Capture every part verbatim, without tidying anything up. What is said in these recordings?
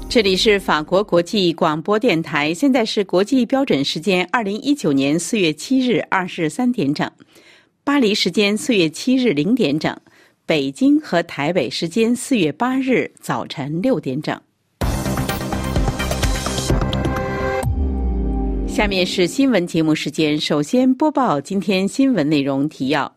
这里是法国国际广播电台，现在是国际标准时间二零一九年四月七日二十三点整，巴黎时间四月七日零点整，北京和台北时间四月八日早晨六点整。下面是新闻节目时间，首先播报今天新闻内容提要。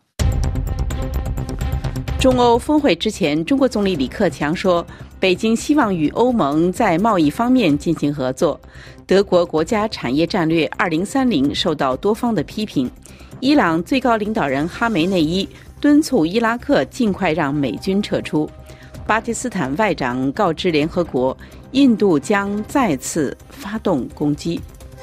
中欧峰会之前，中国总理李克强说，北京希望与欧盟在贸易方面进行合作。德国国家产业战略二零三零受到多方的批评。伊朗最高领导人哈梅内伊敦促伊拉克尽快让美军撤出。巴基斯坦外长告知联合国，印度将再次发动攻击。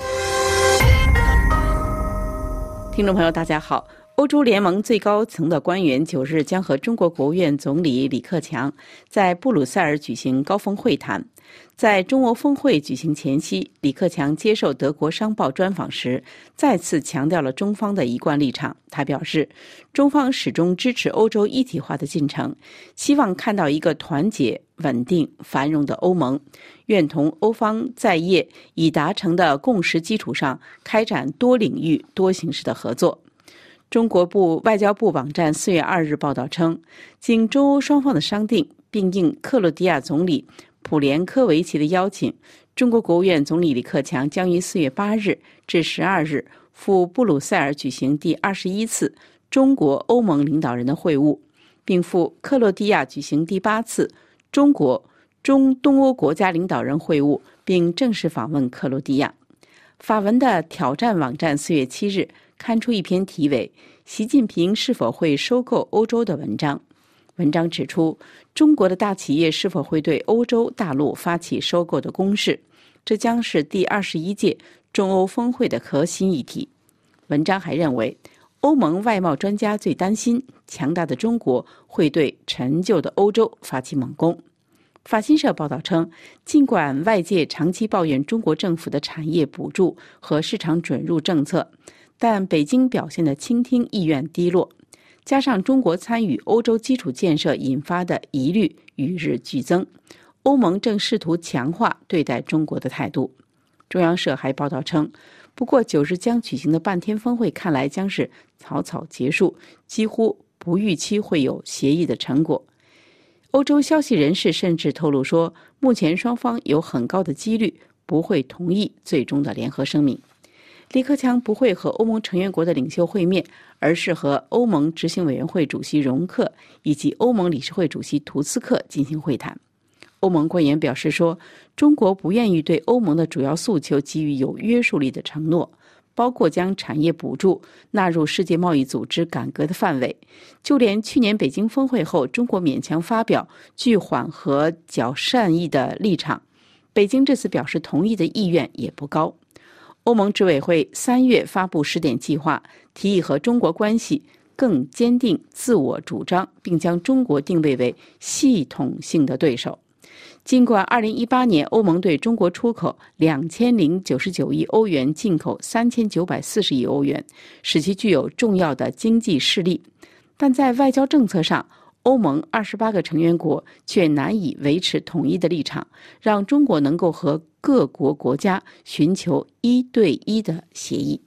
听众朋友大家好，欧洲联盟最高层的官员九日将和中国国务院总理李克强在布鲁塞尔举行高峰会谈。在中欧峰会举行前夕，李克强接受德国商报专访时，再次强调了中方的一贯立场。他表示，中方始终支持欧洲一体化的进程，希望看到一个团结、稳定、繁荣的欧盟，愿同欧方在业已达成的共识基础上开展多领域、多形式的合作。中国部外交部网站四月二日报道称，经中欧双方的商定，并应克罗地亚总理普连科维奇的邀请，中国国务院总理李克强将于四月八日至十二日赴布鲁塞尔举行第二十一次中国欧盟领导人的会晤，并赴克罗地亚举行第八次中国中东欧国家领导人会晤，并正式访问克罗地亚。法文的挑战网站四月七日刊出一篇题为《习近平是否会收购欧洲》的文章。文章指出，中国的大企业是否会对欧洲大陆发起收购的攻势，这将是第二十一届中欧峰会的核心议题。文章还认为，欧盟外贸专家最担心强大的中国会对陈旧的欧洲发起猛攻。法新社报道称，尽管外界长期抱怨中国政府的产业补助和市场准入政策，但北京表现的倾听意愿低落，加上中国参与欧洲基础建设引发的疑虑与日俱增，欧盟正试图强化对待中国的态度。中央社还报道称，不过九日将举行的半天峰会看来将是草草结束，几乎不预期会有协议的成果。欧洲消息人士甚至透露说，目前双方有很高的几率不会同意最终的联合声明。李克强不会和欧盟成员国的领袖会面，而是和欧盟执行委员会主席容克以及欧盟理事会主席图斯克进行会谈。欧盟官员表示说，中国不愿意对欧盟的主要诉求给予有约束力的承诺，包括将产业补助纳入世界贸易组织改革的范围。就连去年北京峰会后，中国勉强发表具缓和较善意的立场，北京这次表示同意的意愿也不高。欧盟执委会三月发布十点计划，提议和中国关系更坚定自我主张，并将中国定位为系统性的对手。尽管二零一八年欧盟对中国出口两千零九十九亿欧元，进口三千九百四十亿欧元，使其具有重要的经济势力，但在外交政策上，欧盟二十八个成员国却难以维持统一的立场，让中国能够和各国国家寻求一对一的协议。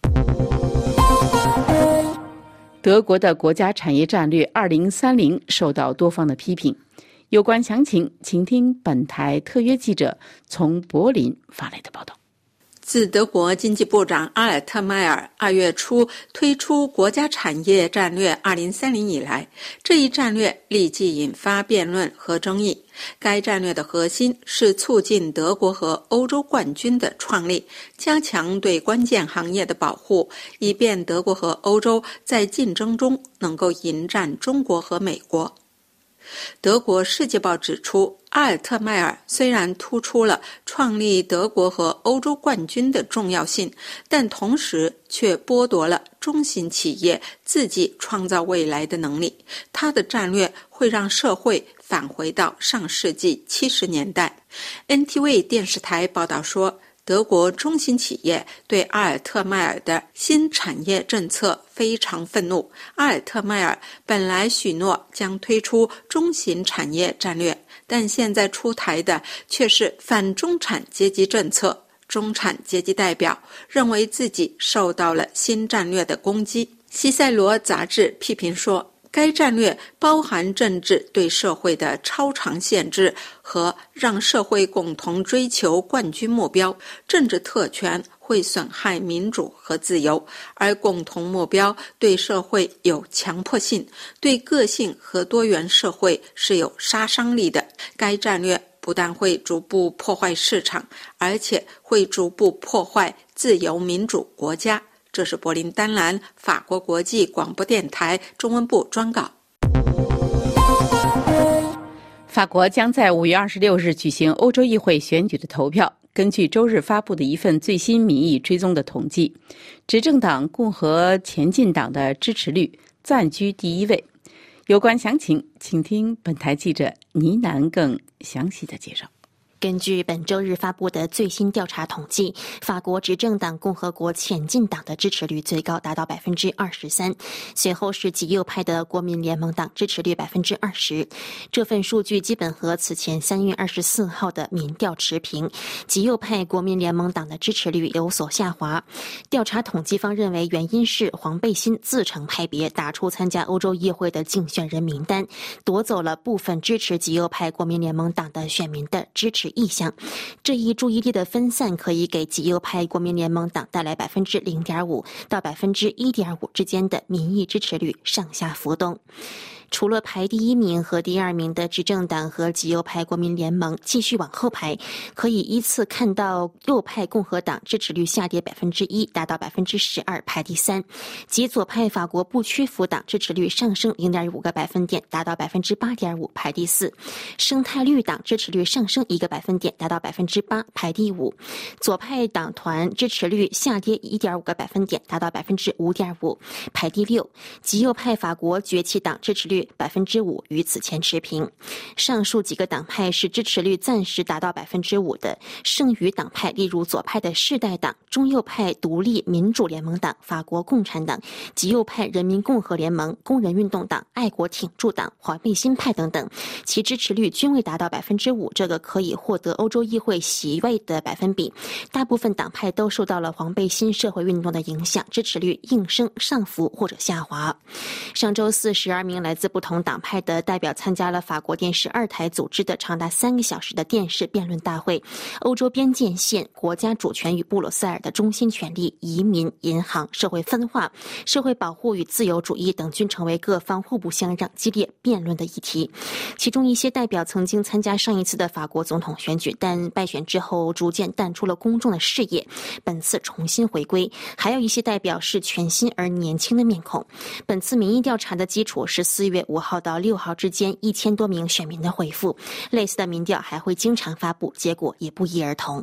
德国的国家产业战略二零三零受到多方的批评。有关详情，请听本台特约记者从柏林发来的报道。 自德国经济部长阿尔特迈尔二月初推出国家产业战略二零三零以来，这一战略立即引发辩论和争议。该战略的核心是促进德国和欧洲冠军的创立，加强对关键行业的保护，以便德国和欧洲在竞争中能够迎战中国和美国。德国《世界报》指出，阿尔特迈尔虽然突出了创立德国和欧洲冠军的重要性，但同时却剥夺了中型企业自己创造未来的能力。他的战略会让社会返回到上世纪七十年代。N T V 电视台报道说， 德国中型企业对阿尔特迈尔的新产业政策非常愤怒。阿尔特迈尔本来许诺将推出中型产业战略，但现在出台的却是反中产阶级政策。中产阶级代表认为自己受到了新战略的攻击。西塞罗杂志批评说，该战略包含政治对社会的超常限制和让社会共同追求冠军目标。政治特权会损害民主和自由，而共同目标对社会有强迫性，对个性和多元社会是有杀伤力的。该战略不但会逐步破坏市场，而且会逐步破坏自由民主国家。这是柏林丹兰法国国际广播电台中文部专稿。 法国将在五月二十六日举行欧洲议会选举的投票。根据周日发布的一份最新民意追踪的统计，执政党共和前进党的支持率暂居第一位。有关详情，请听本台记者倪楠更详细的介绍。 根据本周日发布的最新调查统计，法国执政党共和国前进党的支持率最高达到 百分之二十三， 随后是极右派的国民联盟党支持率 百分之二十。 这份数据基本和此前三月二十四号的民调持平，极右派国民联盟党的支持率有所下滑。调查统计方认为原因是黄背心自成派别打出参加欧洲议会的竞选人名单，夺走了部分支持极右派国民联盟党的选民的支持意向。这一注意力的分散可以给极右派国民联盟党带来 百分之零点五 到 百分之一点五 之间的民意支持率上下浮动。除了排第一名和第二名的执政党和极右派国民联盟继续往后排，可以依次看到右派共和党支持率下跌 百分之一， 达到 百分之十二， 排第三；极左派法国不屈服党支持率上升 零点五 个百分点，达到 百分之八点五， 排第四；生态绿党支持率上升一个百分点，达到 百分之八， 排第五；左派党团支持率下跌 一点五 个百分点，达到 百分之五点五， 排第六；极右派法国崛起党支持率百分之五， 与此前持平。上述几个党派是支持率暂时达到 百分之五 的，剩余党派例如左派的世代党、中右派独立民主联盟党、法国共产党、极右派人民共和联盟、工人运动党、爱国挺住党、黄背心派等等，其支持率均未达到 百分之五 这个可以获得欧洲议会席位的百分比。大部分党派都受到了黄背心社会运动的影响，支持率应声上浮或者下滑。上周四，十二名来自不同党派的代表参加了法国电视二台组织的长达三个小时的电视辩论大会。欧洲边界线、国家主权与布鲁塞尔的中心权力、移民、银行、社会分化、社会保护与自由主义等均成为各方互不相让、激烈辩论的议题。其中一些代表曾经参加上一次的法国总统选举，但败选之后逐渐淡出了公众的视野，本次重新回归。还有一些代表是全新而年轻的面孔。本次民意调查的基础是四月五号到六号之间一千多名选民的回复，类似的民调还会经常发布，结果也不一而同。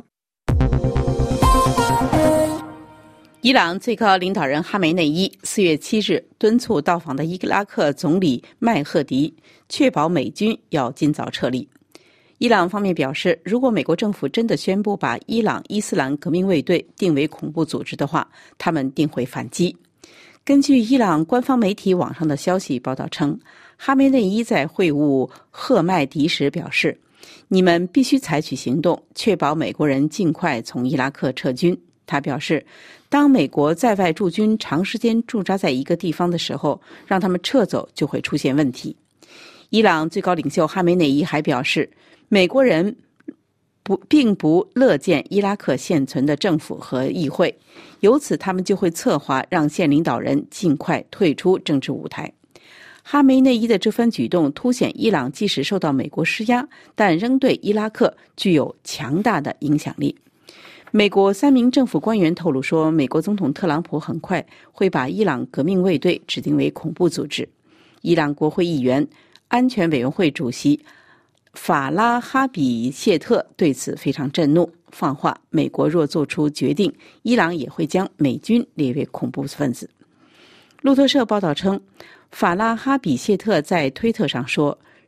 伊朗最高领导人哈梅内伊四月七日敦促到访的伊拉克总理麦赫迪确保美军要尽早撤离。伊朗方面表示，如果美国政府真的宣布把伊朗伊斯兰革命卫队定为恐怖组织的话，他们定会反击。根据伊朗官方媒体网上的消息报道称，哈梅内伊在会晤赫麦迪时表示，你们必须采取行动，确保美国人尽快从伊拉克撤军。他表示，当美国在外驻军长时间驻扎在一个地方的时候，让他们撤走就会出现问题。伊朗最高领袖哈梅内伊还表示，美国人不并不乐见伊拉克现存的政府和议会，由此他们就会策划让现领导人尽快退出政治舞台。哈梅内伊的这番举动凸显伊朗即使受到美国施压，但仍对伊拉克具有强大的影响力。美国三名政府官员透露说，美国总统特朗普很快会把伊朗革命卫队指定为恐怖组织。伊朗国会议员、安全委员会主席法拉哈比谢特对此非常震怒，放话美国若做出决定，伊朗也会将美军列为恐怖分子。路透社报道称，法拉哈比谢特在推特上说，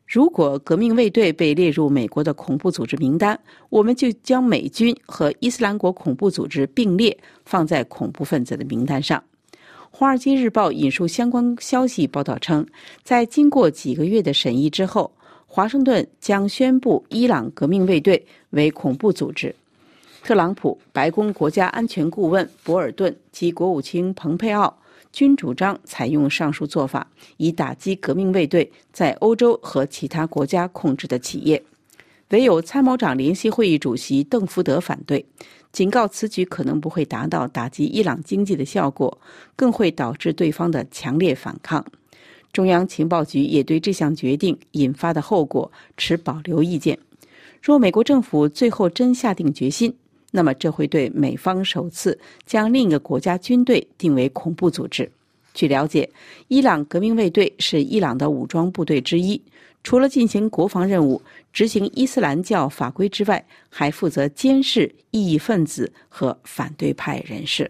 如果革命卫队被列入美国的恐怖组织名单，我们就将美军和伊斯兰国恐怖组织并列放在恐怖分子的名单上。华尔街日报引述相关消息报道称，在经过几个月的审议之后，华盛顿将宣布伊朗革命卫队为恐怖组织。特朗普、白宫国家安全顾问博尔顿及国务卿蓬佩奥均主张采用上述做法，以打击革命卫队在欧洲和其他国家控制的企业。唯有参谋长联席会议主席邓福德反对，警告此举可能不会达到打击伊朗经济的效果，更会导致对方的强烈反抗。中央情报局也对这项决定引发的后果持保留意见。若美国政府最后真下定决心，那么这会对美方首次将另一个国家军队定为恐怖组织。据了解，伊朗革命卫队是伊朗的武装部队之一，除了进行国防任务、执行伊斯兰教法规之外，还负责监视异议分子和反对派人士。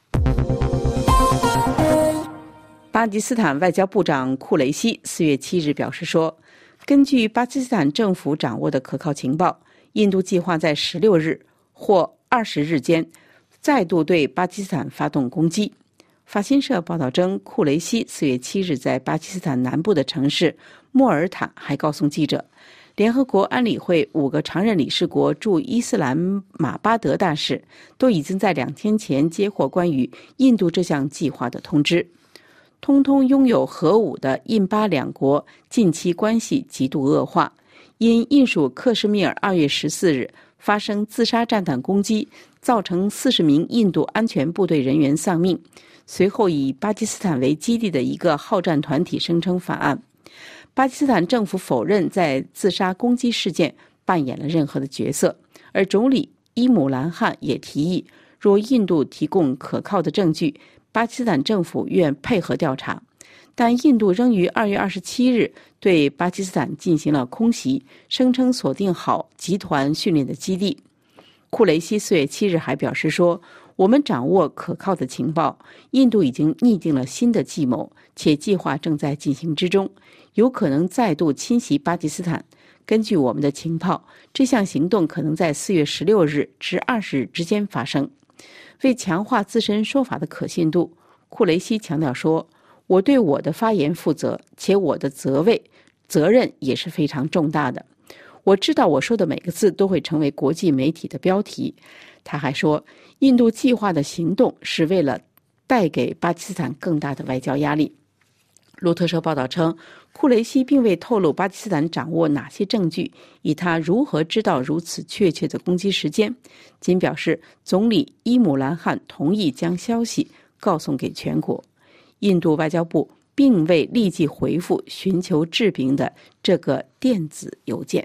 巴基斯坦外交部长库雷西四月七日表示说，根据巴基斯坦政府掌握的可靠情报，印度计划在十六日或二十日间再度对巴基斯坦发动攻击。法新社报道称，库雷西四月七日在巴基斯坦南部的城市莫尔塔还告诉记者，联合国安理会五个常任理事国驻伊斯兰马巴德大使都已经在两天前接获关于印度这项计划的通知。通通拥有核武的印巴两国近期关系极度恶化，因印属克什米尔二月十四日发生自杀炸弹攻击，造成四十名印度安全部队人员丧命。随后以巴基斯坦为基地的一个好战团体声称犯案。巴基斯坦政府否认在自杀攻击事件扮演了任何的角色，而总理伊姆兰汗也提议，若印度提供可靠的证据，巴基斯坦政府愿配合调查。但印度仍于二月二十七日对巴基斯坦进行了空袭，声称锁定好集团训练的基地。库雷西四月七日还表示说，我们掌握可靠的情报，印度已经拟定了新的计谋，且计划正在进行之中，有可能再度侵袭巴基斯坦。根据我们的情报，这项行动可能在四月十六日至二十日之间发生。为强化自身说法的可信度，库雷西强调说，我对我的发言负责，且我的责位责任也是非常重大的。我知道我说的每个字都会成为国际媒体的标题。他还说，印度计划的行动是为了带给巴基斯坦更大的外交压力。路透社报道称，库雷西并未透露巴基斯坦掌握哪些证据，以他如何知道如此确切的攻击时间，仅表示总理伊姆兰汗同意将消息告送给全国。印度外交部并未立即回复寻求置评的这个电子邮件。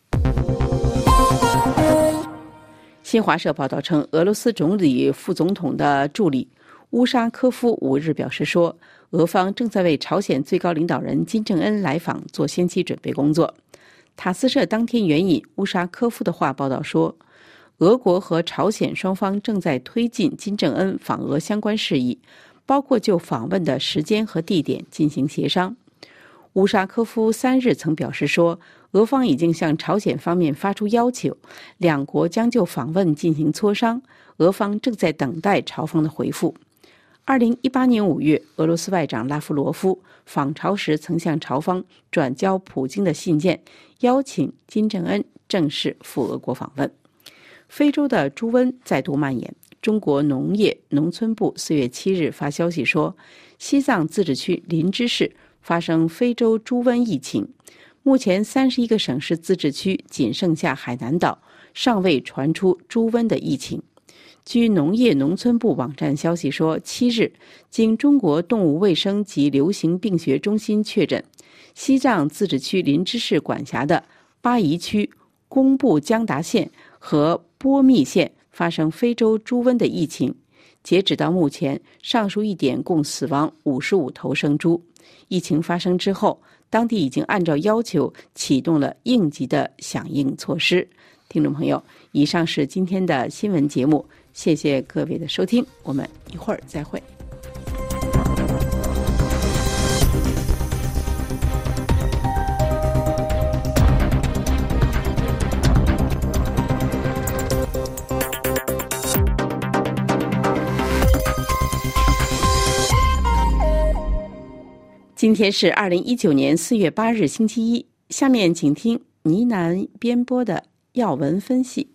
新华社报道称，俄罗斯总理副总统的助理乌沙科夫五日表示说，俄方正在为朝鲜最高领导人金正恩来访做先期准备工作。塔斯社当天援引乌沙科夫的话报道说，俄国和朝鲜双方正在推进金正恩访俄相关事宜，包括就访问的时间和地点进行协商。乌沙科夫三日曾表示说，俄方已经向朝鲜方面发出要求，两国将就访问进行磋商，俄方正在等待朝方的回复。二零一八年五月，俄罗斯外长拉夫罗夫访朝时曾向朝方转交普京的信件，邀请金正恩正式赴俄国访问。非洲的猪瘟再度蔓延，中国农业农村部四月七日发消息说，西藏自治区林芝市发生非洲猪瘟疫情，目前三十一个省市自治区仅剩下海南岛尚未传出猪瘟的疫情。据农业农村部网站消息说，七日经中国动物卫生及流行病学中心确诊，西藏自治区林芝市管辖的巴宜区、工布江达县和波密县发生非洲猪瘟的疫情。截止到目前，上述一点共死亡五十五头生猪。疫情发生之后，当地已经按照要求启动了应急的响应措施。听众朋友，以上是今天的新闻节目，谢谢各位的收听，我们一会儿再会。 今天是二零一九年四月八日星期一，下面请听倪楠编播的要闻分析。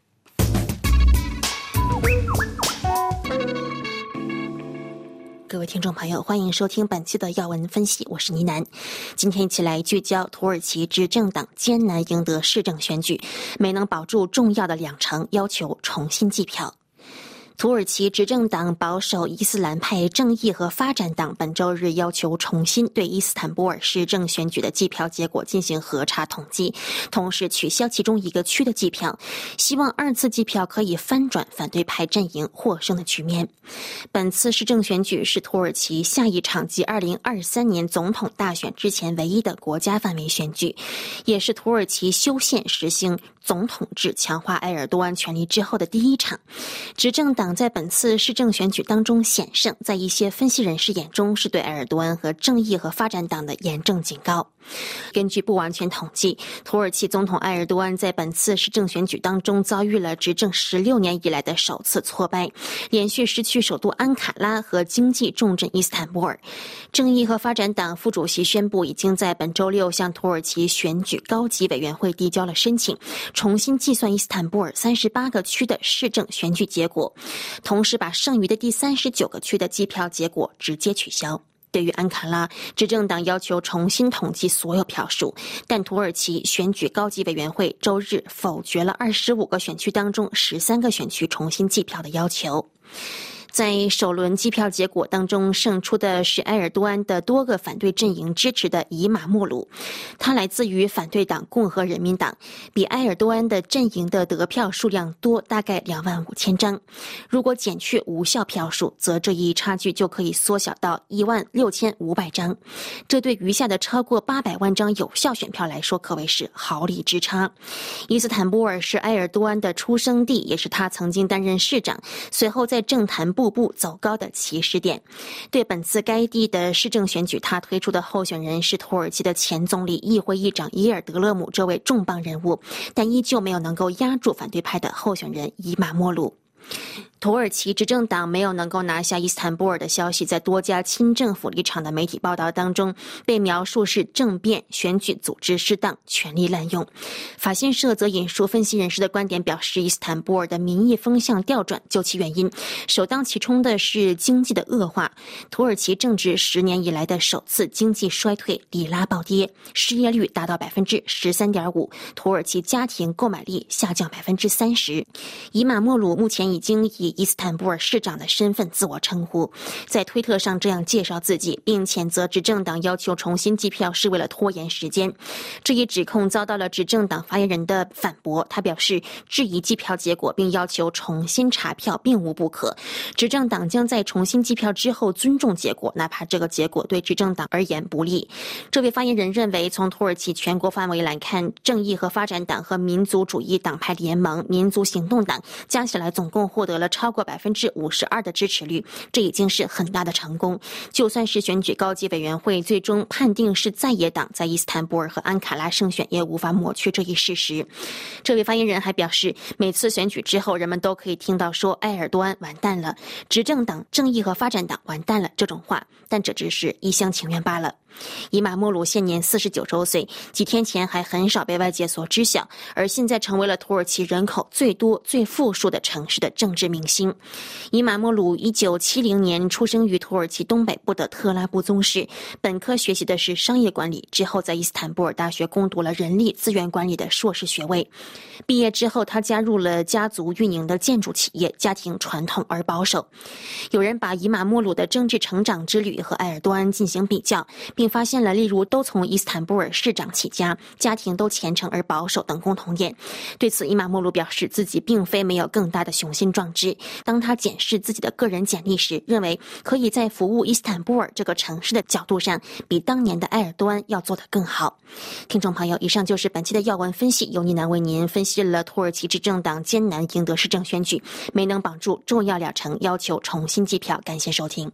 各位听众朋友，欢迎收听本期的要闻分析，我是倪楠。今天一起来聚焦土耳其执政党艰难赢得市政选举，没能保住重要的两成，要求重新计票。土耳其执政党保守伊斯兰派正义和发展党本周日要求重新对伊斯坦布尔市政选举的计票结果进行核查统计，同时取消其中一个区的计票，希望二次计票可以翻转反对派阵营获胜的局面。本次市政选举是土耳其下一场继二零二三年总统大选之前唯一的国家范围选举，也是土耳其修宪实行总统制、强化埃尔多安权力之后的第一场。执政党在本次市政选举当中险胜，在一些分析人士眼中是对埃尔多安和正义和发展党的严正警告。根据不完全统计，土耳其总统埃尔多安在本次市政选举当中遭遇了执政十六年以来的首次挫败，连续失去首都安卡拉和经济重镇伊斯坦布尔。正义和发展党副主席宣布，已经在本周六向土耳其选举高级委员会递交了申请，重新计算伊斯坦布尔三十八个区的市政选举结果，同时把剩余的第三十九个区的计票结果直接取消。对于安卡拉，执政党要求重新统计所有票数，但土耳其选举高级委员会周日否决了二十五个选区当中十三个选区重新计票的要求。在首轮计票结果当中，胜出的是埃尔多安的多个反对阵营支持的以马莫鲁，他来自于反对党共和人民党，比埃尔多安的阵营的得票数量多大概两万五千张。如果减去无效票数，则这一差距就可以缩小到一万六千五百张。这对余下的超过八百万张有效选票来说，可谓是毫厘之差。伊斯坦布尔是埃尔多安的出生地，也是他曾经担任市长，随后在政坛步步走高的起始点。对本次该地的市政选举，他推出的候选人是土耳其的前总理、议会议长伊尔德勒姆这位重磅人物，但依旧没有能够压住反对派的候选人伊马莫鲁。土耳其执政党没有能够拿下伊斯坦布尔的消息，在多家亲政府立场的媒体报道当中被描述是政变、选举组织失当、权力滥用。法新社则引述分析人士的观点表示，伊斯坦布尔的民意风向调转，究其原因，首当其冲的是经济的恶化。土耳其正值十年以来的首次经济衰退，里拉暴跌，失业率达到 百分之十三点五， 土耳其家庭购买力下降 百分之三十。伊马莫鲁目前已经以伊斯坦布尔市长的身份自我称呼，在推特上这样介绍自己，并谴责执政党要求重新计票是为了拖延时间。这一指控遭到了执政党发言人的反驳，他表示质疑计票结果，并要求重新查票并无不可。执政党将在重新计票之后尊重结果，哪怕这个结果对执政党而言不利。这位发言人认为，从土耳其全国范围来看，正义和发展党和民族主义党派联盟、民族行动党加起来总共获得了超过百分之五十二的支持率，这已经是很大的成功。就算是选举高级委员会最终判定是在野党在伊斯坦布尔和安卡拉胜选，也无法抹去这一事实。这位发言人还表示，每次选举之后，人们都可以听到说埃尔多安完蛋了，执政党正义和发展党完蛋了这种话，但这只是一厢情愿罢了。伊马莫鲁现年四十九周岁，几天前还很少被外界所知晓，而现在成为了土耳其人口最多、最富庶的城市的政治明星。伊马莫鲁一九七零年出生于土耳其东北部的特拉布宗市，本科学习的是商业管理，之后在伊斯坦布尔大学攻读了人力资源管理的硕士学位。毕业之后，他加入了家族运营的建筑企业，家庭传统而保守。有人把伊马莫鲁的政治成长之旅和埃尔多安进行比较，并发现了例如都从伊斯坦布尔市长起家，家庭都虔诚而保守等共同点。对此，伊马莫鲁表示自己并非没有更大的雄心壮志。当他检视自己的个人简历时，认为可以在服务伊斯坦布尔这个城市的角度上，比当年的埃尔多安要做得更好。听众朋友，以上就是本期的要闻分析，由倪楠为您分析了土耳其执政党艰难赢得市政选举，没能绑住重要两城，要求重新计票。感谢收听。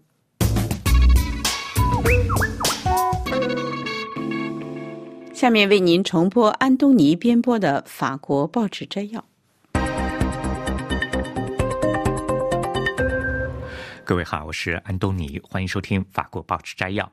下面为您重播安东尼编播的法国报纸摘要。 各位好，我是安东尼，欢迎收听法国报纸摘要。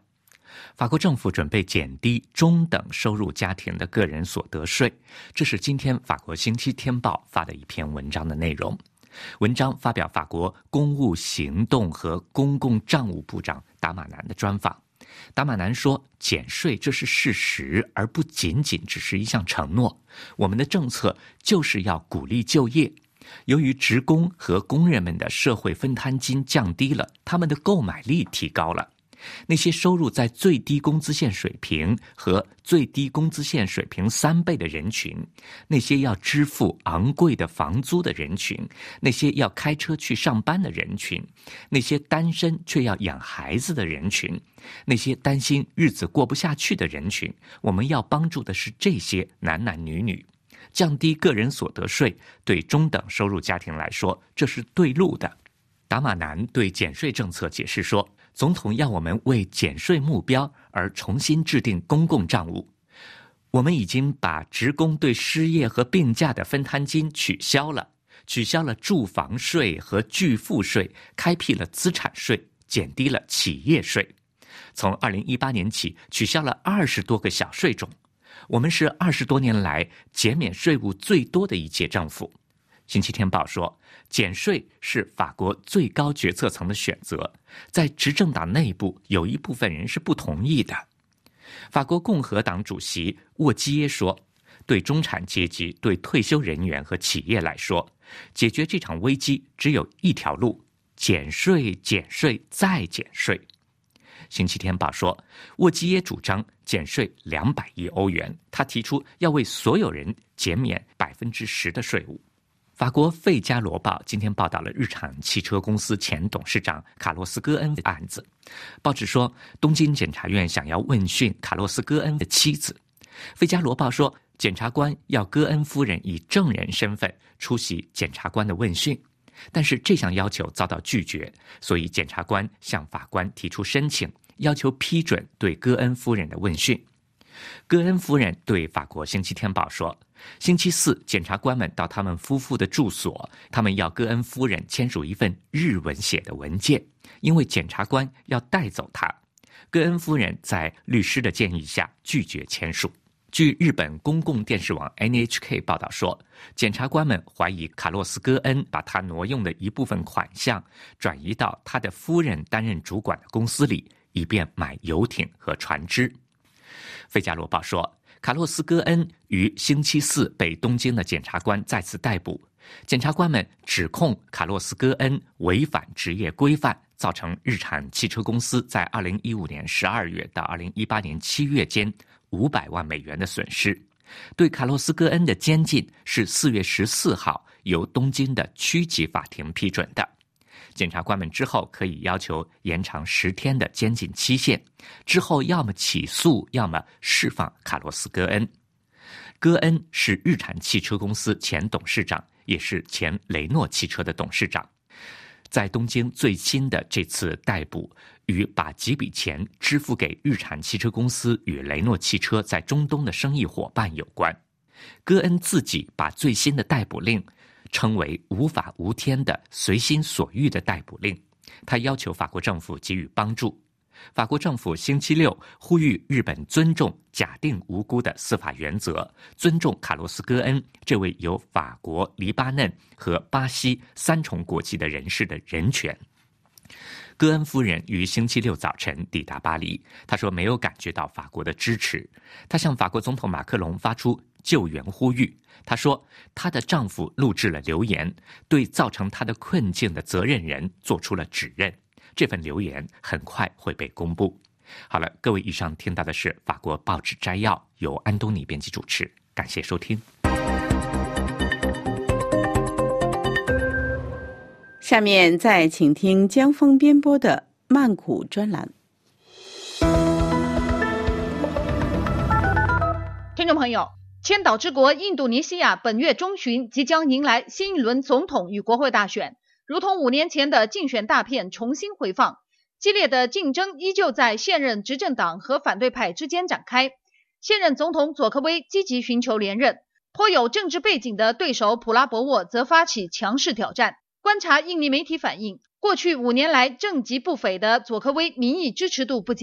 法国政府准备减低中等收入家庭的个人所得税，这是今天法国星期天报发的一篇文章的内容。文章发表法国公务行动和公共账务部长达马南的专访。达马南说，减税这是事实，而不仅仅只是一项承诺。我们的政策就是要鼓励就业。由于职工和工人们的社会分摊金降低了，他们的购买力提高了。那些收入在最低工资线水平和最低工资线水平三倍的人群，那些要支付昂贵的房租的人群，那些要开车去上班的人群，那些单身却要养孩子的人群，那些担心日子过不下去的人群，我们要帮助的是这些男男女女。降低个人所得税对中等收入家庭来说，这是对路的。达马南对减税政策解释说，总统要我们为减税目标而重新制定公共账务。我们已经把职工对失业和病假的分摊金取消了，取消了住房税和巨富税，开辟了资产税，减低了企业税。从二零一八年起，取消了二十多个小税种。我们是二十多年来减免税务最多的一届政府。星期天报说，减税是法国最高决策层的选择，在执政党内部有一部分人是不同意的。法国共和党主席沃基耶说，对中产阶级、对退休人员和企业来说，解决这场危机只有一条路：减税、减税再减税。星期天报说，沃基耶主张减税两百亿欧元，他提出要为所有人减免百分之十的税务。法国《费加罗报》今天报道了日产汽车公司前董事长卡洛斯·戈恩的案子。报纸说，东京检察院想要问讯卡洛斯·戈恩的妻子。《费加罗报》说，检察官要戈恩夫人以证人身份出席检察官的问讯，但是这项要求遭到拒绝，所以检察官向法官提出申请，要求批准对戈恩夫人的问讯。戈恩夫人对法国星期天报说，星期四检察官们到他们夫妇的住所，他们要戈恩夫人签署一份日文写的文件，因为检察官要带走他。戈恩夫人在律师的建议下拒绝签署。据日本公共电视网 N H K 报道说，检察官们怀疑卡洛斯·戈恩把他挪用的一部分款项转移到他的夫人担任主管的公司里，以便买游艇和船只。费加罗报说，卡洛斯·戈恩于星期四被东京的检察官再次逮捕。检察官们指控卡洛斯·戈恩违反职业规范，造成日产汽车公司在二零一五年十二月到二零一八年七月间五百万美元的损失。对卡洛斯·戈恩的监禁是四月十四号由东京的区级法庭批准的。检察官们之后可以要求延长十天的监禁期限，之后要么起诉，要么释放卡洛斯·戈恩。戈恩是日产汽车公司前董事长，也是前雷诺汽车的董事长。在东京最新的这次逮捕与把几笔钱支付给日产汽车公司与雷诺汽车在中东的生意伙伴有关。戈恩自己把最新的逮捕令称为无法无天的随心所欲的逮捕令，他要求法国政府给予帮助。法国政府星期六呼吁日本尊重假定无辜的司法原则，尊重卡洛斯·戈恩这位有法国、黎巴嫩和巴西三重国籍的人士的人权。戈恩夫人于星期六早晨抵达巴黎，她说没有感觉到法国的支持。她向法国总统马克龙发出救援呼吁。她说，她的丈夫录制了留言，对造成她的困境的责任人做出了指认。这份留言很快会被公布。好了，各位，以上听到的是法国报纸摘要，由安东尼编辑主持，感谢收听。 下面再请听江峰编播的曼谷专栏。 听众朋友，千岛之国印度尼西亚本月中旬即将迎来新一轮总统与国会大选，如同五年前的竞选大片重新回放，激烈的竞争依旧在现任执政党和反对派之间展开。现任总统佐科威积极寻求连任，颇有政治背景的对手普拉博沃则发起强势挑战。观察印尼媒体反映，过去五年来政绩不菲的佐科威民意支持度不减，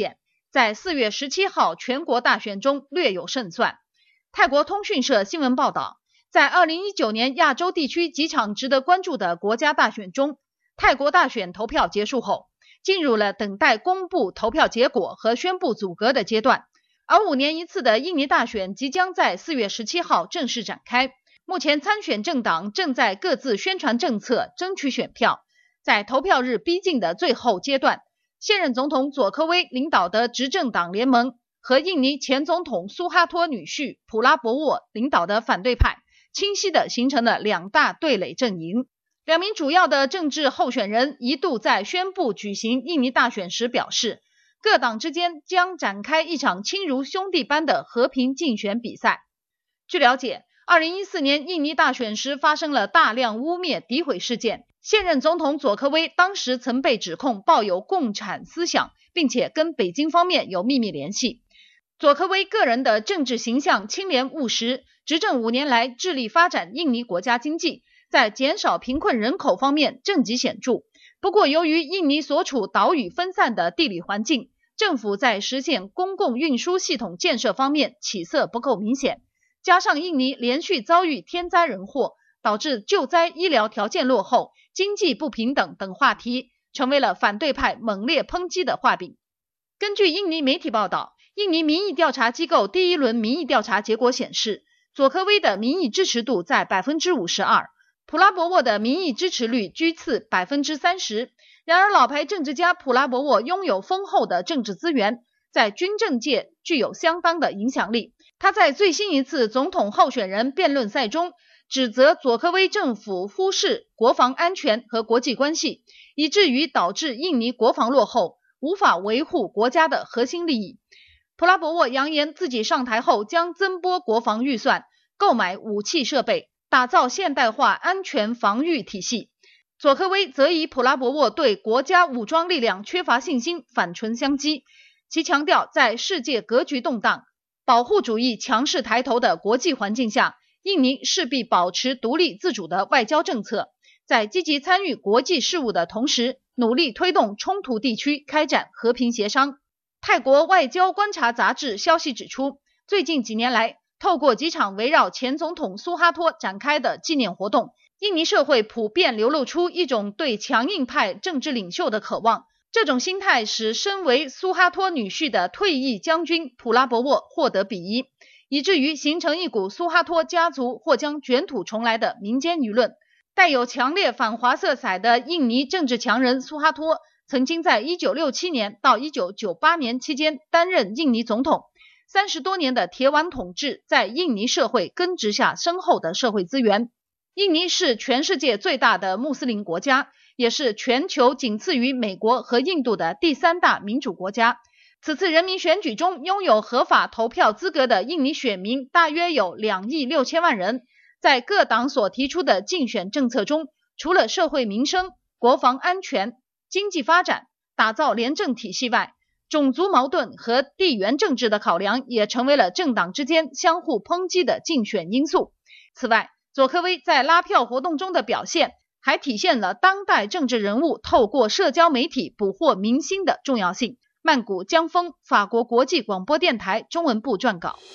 在四月十七号全国大选中略有胜算。泰国通讯社新闻报道，在二零一九年亚洲地区几场值得关注的国家大选中，泰国大选投票结束后，进入了等待公布投票结果和宣布组阁的阶段。而五年一次的印尼大选即将在四月十七号正式展开。目前参选政党正在各自宣传政策，争取选票。在投票日逼近的最后阶段，现任总统佐科威领导的执政党联盟和印尼前总统苏哈托女婿普拉博沃领导的反对派清晰地形成了两大对垒阵营。两名主要的政治候选人一度在宣布举行印尼大选时表示，各党之间将展开一场亲如兄弟般的和平竞选比赛。据了解，二零一四年印尼大选时发生了大量污蔑诋毁事件，现任总统佐科威当时曾被指控抱有共产思想，并且跟北京方面有秘密联系。佐科威个人的政治形象清廉务实，执政五年来致力发展印尼国家经济，在减少贫困人口方面政绩显著。不过由于印尼所处岛屿分散的地理环境，政府在实现公共运输系统建设方面起色不够明显，加上印尼连续遭遇天灾人祸，导致救灾医疗条件落后、经济不平等等话题，成为了反对派猛烈抨击的画饼。根据印尼媒体报道，印尼民意调查机构第一轮民意调查结果显示，佐科威的民意支持度在 百分之五十二， 普拉博沃的民意支持率居次 百分之三十。 然而老牌政治家普拉博沃拥有丰厚的政治资源，在军政界具有相当的影响力。他在最新一次总统候选人辩论赛中指责佐科威政府忽视国防安全和国际关系，以至于导致印尼国防落后，无法维护国家的核心利益。普拉博沃扬言自己上台后将增拨国防预算，购买武器设备，打造现代化安全防御体系。佐科威则以普拉博沃对国家武装力量缺乏信心反唇相讥，其强调在世界格局动荡、保护主义强势抬头的国际环境下，印尼势必保持独立自主的外交政策，在积极参与国际事务的同时，努力推动冲突地区开展和平协商。泰国外交观察杂志消息指出，最近几年来，透过几场围绕前总统苏哈托展开的纪念活动，印尼社会普遍流露出一种对强硬派政治领袖的渴望。这种心态使身为苏哈托女婿的退役将军普拉博沃获得鄙夷，以至于形成一股苏哈托家族或将卷土重来的民间舆论。带有强烈反华色彩的印尼政治强人苏哈托曾经在一九六七年到一九九八年期间担任印尼总统，三十多年的铁腕统治在印尼社会根植下深厚的社会资源。印尼是全世界最大的穆斯林国家，也是全球仅次于美国和印度的第三大民主国家。此次人民选举中拥有合法投票资格的印尼选民大约有两亿六千万人。在各党所提出的竞选政策中，除了社会民生、国防安全、经济发展、打造廉政体系外，种族矛盾和地缘政治的考量也成为了政党之间相互抨击的竞选因素。此外，佐科威在拉票活动中的表现还体现了当代政治人物透过社交媒体捕获民心的重要性。曼谷江峰，法国国际广播电台中文部撰稿。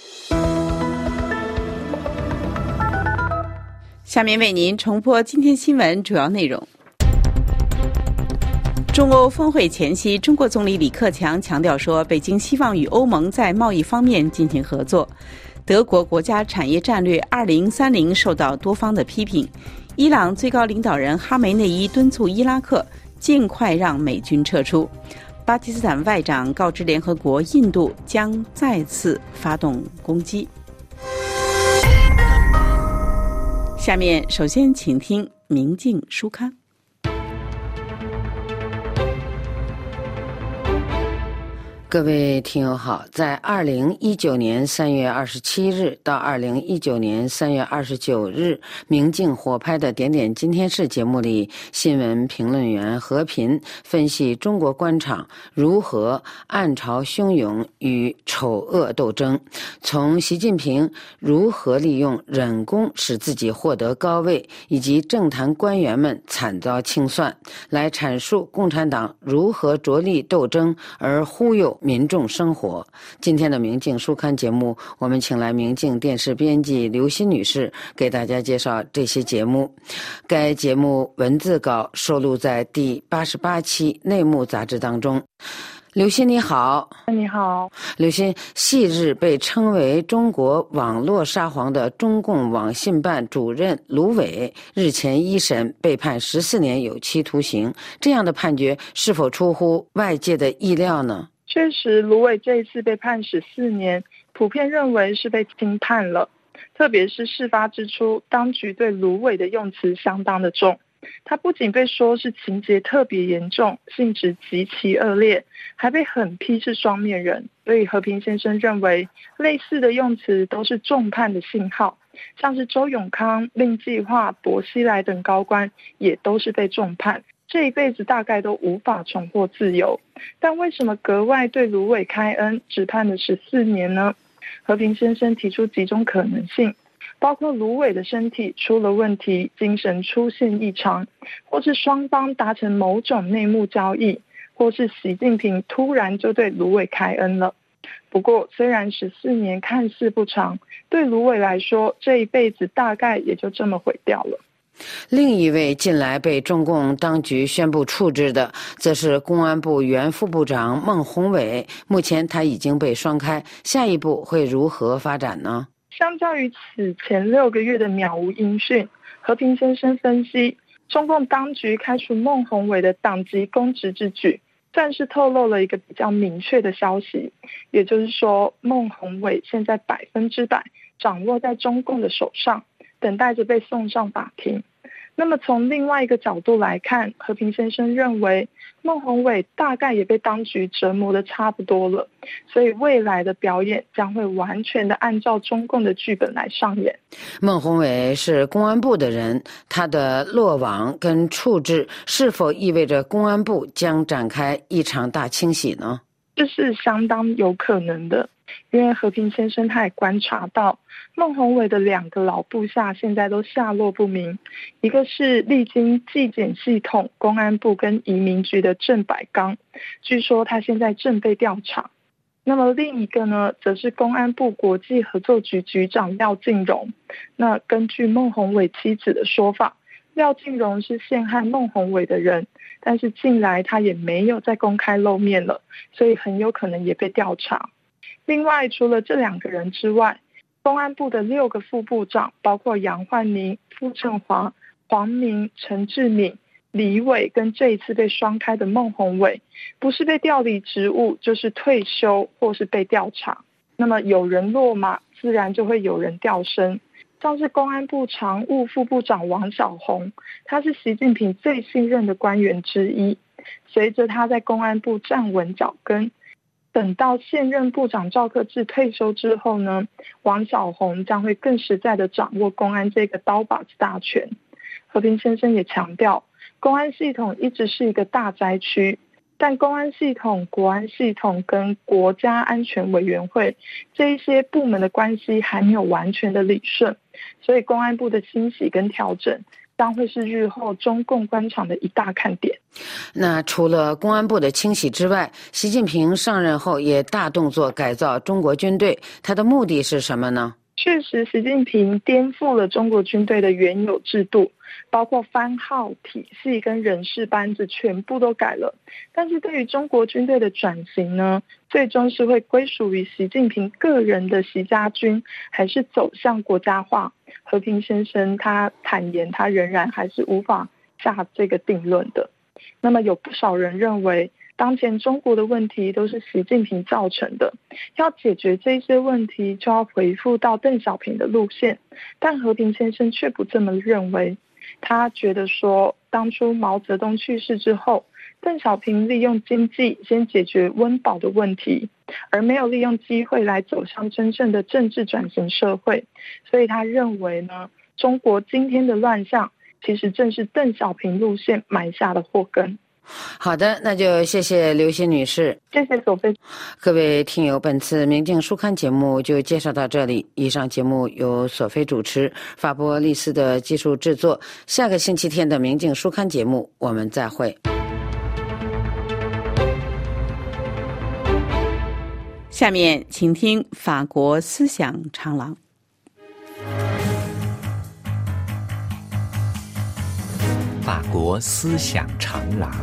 下面为您重播今天新闻主要内容。中欧峰会前夕，中国总理李克强强调说，北京希望与欧盟在贸易方面进行合作。德国国家产业战略二零三零受到多方的批评。伊朗最高领导人哈梅内伊敦促伊拉克尽快让美军撤出。巴基斯坦外长告知联合国，印度将再次发动攻击。下面首先请听明镜书刊。 各位听友好，在二零一九年三月二十七日到二零一九年三月二十九日明镜火拍的点点今天事节目里，新闻评论员何平分析中国官场如何暗潮汹涌与丑恶斗争，从习近平如何利用忍功使自己获得高位，以及政坛官员们惨遭清算，来阐述共产党如何着力斗争而忽悠民众生活。今天的明镜书刊节目，我们请来明镜电视编辑刘欣女士给大家介绍这些节目。该节目文字稿收录在第八十八期内幕杂志当中。刘欣你好。 你好。 刘欣，昔日被称为中国网络沙皇的中共网信办主任卢伟日前一审被判十四年有期徒刑，这样的判决是否出乎外界的意料呢？ 确实，卢伟这一次被判十四年，普遍认为是被轻判了，特别是事发之初，当局对卢伟的用词相当的重。他不仅被说是情节特别严重，性质极其恶劣，还被狠批是双面人。所以和平先生认为，类似的用词都是重判的信号，像是周永康、令计划、薄熙来等高官也都是被重判，这一辈子大概都无法重获自由。但为什么格外对卢伟开恩，只判了十四年呢？和平先生提出几种可能性，包括卢伟的身体出了问题，精神出现异常，或是双方达成某种内幕交易，或是习近平突然就对卢伟开恩了。不过虽然十四年看似不长，对卢伟来说，这一辈子大概也就这么毁掉了。 另一位近来被中共当局宣布处置的，则是公安部原副部长孟宏伟，目前他已经被双开，下一步会如何发展呢？ 相较于此前六个月的渺无音讯，和平先生分析，中共当局开除孟宏伟的党籍公职之举，算是透露了一个比较明确的消息，也就是说，孟宏伟现在百分之百掌握在中共的手上，等待着被送上法庭。那么从另外一个角度来看，和平先生认为孟宏伟大概也被当局折磨得差不多了，所以未来的表演将会完全的按照中共的剧本来上演。 孟宏伟是公安部的人，他的落网跟处置是否意味着公安部将展开一场大清洗呢？ 这是相当有可能的，因为和平先生他也观察到，孟宏伟的两个老部下现在都下落不明，一个是历经纪检系统、公安部跟移民局的郑百刚，据说他现在正被调查。那么另一个呢，则是公安部国际合作局局长廖敬荣。那根据孟宏伟妻子的说法，廖敬荣是陷害孟宏伟的人，但是近来他也没有再公开露面了，所以很有可能也被调查。另外，除了这两个人之外，公安部的六个副部长，包括杨焕宁、傅政华、黄明、陈志敏、李伟跟这一次被双开的孟宏伟，不是被调离职务，就是退休或是被调查。那么有人落马，自然就会有人调升。像是公安部常务副部长王小洪，他是习近平最信任的官员之一。随着他在公安部站稳脚跟，等到现任部长赵克志退休之后呢，王小洪将会更实在的掌握公安这个刀把子大权。和平先生也强调，公安系统一直是一个大灾区，但公安系统、国安系统跟国家安全委员会这一些部门的关系还没有完全的理顺，所以公安部的清洗跟调整将会是日后中共官场的一大看点。 那除了公安部的清洗之外，习近平上任后也大动作改造中国军队，他的目的是什么呢？ 确实，习近平颠覆了中国军队的原有制度，包括番号、体系跟人事班子全部都改了。但是对于中国军队的转型呢，最终是会归属于习近平个人的习家军，还是走向国家化？和平先生他坦言，他仍然还是无法下这个定论的。那么有不少人认为，当前中国的问题都是习近平造成的，要解决这些问题就要回复到邓小平的路线，但和平先生却不这么认为。他觉得说，当初毛泽东去世之后，邓小平利用经济先解决温饱的问题，而没有利用机会来走向真正的政治转型社会，所以他认为呢，中国今天的乱象其实正是邓小平路线埋下的祸根。 好的，那就谢谢刘欣女士。 谢谢索菲。 各位听友，本次明镜书刊节目就介绍到这里。以上节目由索菲主持，法波利斯的技术制作。下个星期天的明镜书刊节目我们再会。 下面请听法国思想长廊。 法国思想长廊。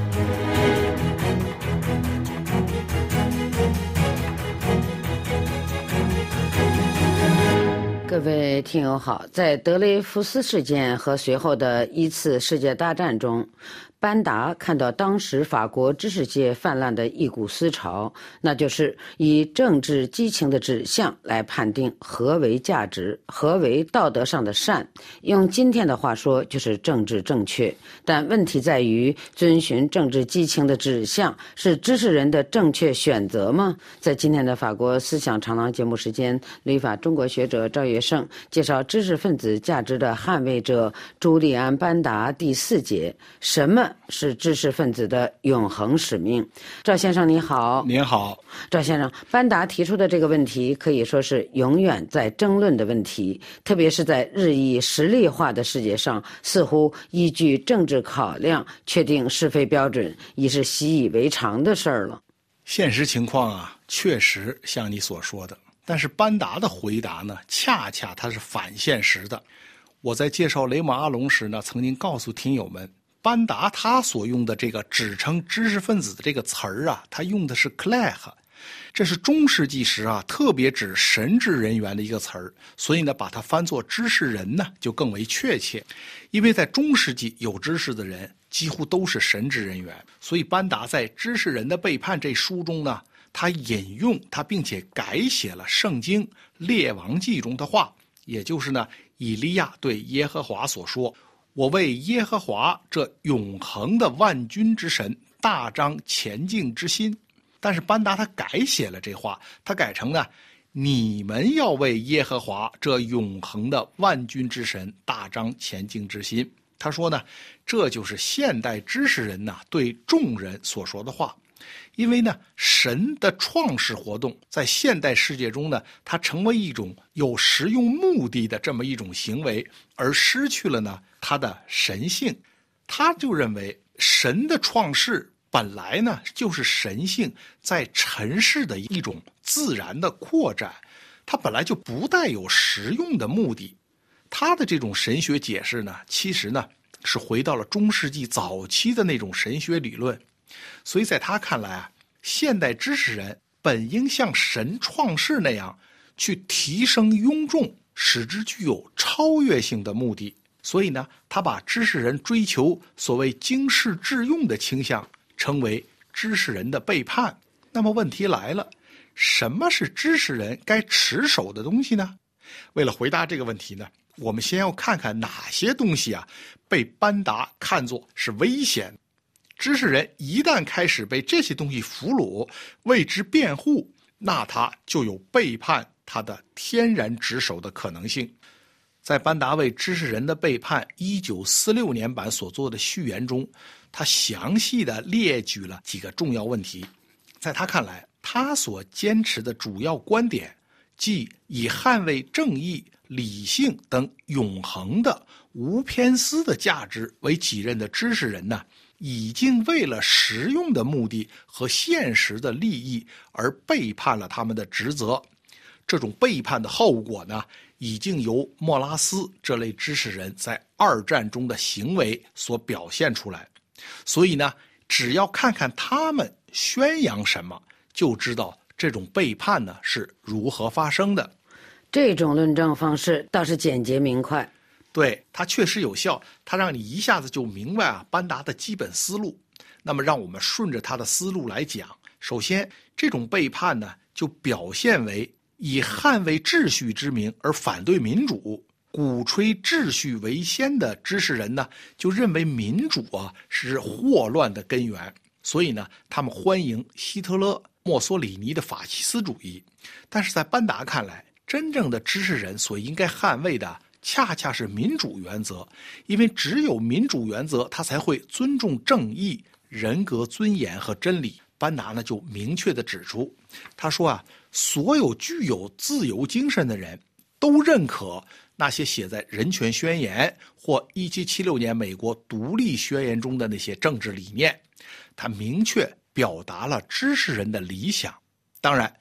各位听友好，在德雷福斯事件和随后的一次世界大战中，班达看到当时法国知识界泛滥的一股思潮，那就是以政治激情的指向来判定何为价值，何为道德上的善。用今天的话说，就是政治正确。但问题在于，遵循政治激情的指向是知识人的正确选择吗？在今天的法国思想长廊节目时间，旅法中国学者赵月胜介绍知识分子价值的捍卫者朱利安·班达第四节：什么是知识分子的永恒使命？赵先生你好。 您好。 赵先生，班达提出的这个问题可以说是永远在争论的问题，特别是在日益实力化的世界上，似乎依据政治考量确定是非标准已是习以为常的事儿了。 现实情况啊，确实像你所说的，但是班达的回答呢，恰恰他是反现实的。我在介绍雷蒙阿隆时呢，曾经告诉听友们，班达他所用的这个指称知识分子的这个词儿啊，他用的是 clerc， 这是中世纪时啊特别指神职人员的一个词儿，所以呢把它翻作知识人呢就更为确切。因为在中世纪有知识的人几乎都是神职人员，所以班达在《知识人的背叛》这书中呢，他引用他并且改写了圣经《列王记》中的话，也就是呢以利亚对耶和华所说，我为耶和华这永恒的万军之神大张前进之心。但是班达他改写了这话，他改成呢，你们要为耶和华这永恒的万军之神大张前进之心。他说呢，这就是现代知识人呢对众人所说的话。因为呢，神的创世活动在现代世界中呢，它成为一种有实用目的的这么一种行为，而失去了呢它的神性。他就认为神的创世本来呢就是神性在尘世的一种自然的扩展，它本来就不带有实用的目的。他的这种神学解释呢，其实呢是回到了中世纪早期的那种神学理论。所以在他看来啊，现代知识人本应像神创世那样去提升庸众，使之具有超越性的目的。所以呢，他把知识人追求所谓经世致用的倾向称为知识人的背叛。那么问题来了，什么是知识人该持守的东西呢？为了回答这个问题呢，我们先要看看哪些东西啊被班达看作是危险。知识人一旦开始被这些东西俘虏，为之辩护，那他就有背叛他的天然职守的可能性。在班达为《知识人的背叛》一九四六年版所做的序言中，他详细地列举了几个重要问题。在他看来，他所坚持的主要观点，即以捍卫正义、理性等永恒的无偏私的价值为己任的知识人呢，已经为了实用的目的和现实的利益而背叛了他们的职责。这种背叛的后果呢，已经由莫拉斯这类知识人在二战中的行为所表现出来。所以呢，只要看看他们宣扬什么，就知道这种背叛呢是如何发生的。 这种论证方式倒是简洁明快。 对，它确实有效，它让你一下子就明白啊班达的基本思路。那么让我们顺着他的思路来讲。首先，这种背叛呢，就表现为以捍卫秩序之名而反对民主，鼓吹秩序为先的知识人呢，就认为民主啊是祸乱的根源，所以呢，他们欢迎希特勒、墨索里尼的法西斯主义。但是在班达看来，真正的知识人所应该捍卫的恰恰是民主原则，因为只有民主原则，他才会尊重正义、人格尊严和真理。班达呢就明确地指出，他说啊，所有具有自由精神的人都认可那些写在人权宣言或一七七六年美国独立宣言中的那些政治理念。他明确表达了知识人的理想。当然，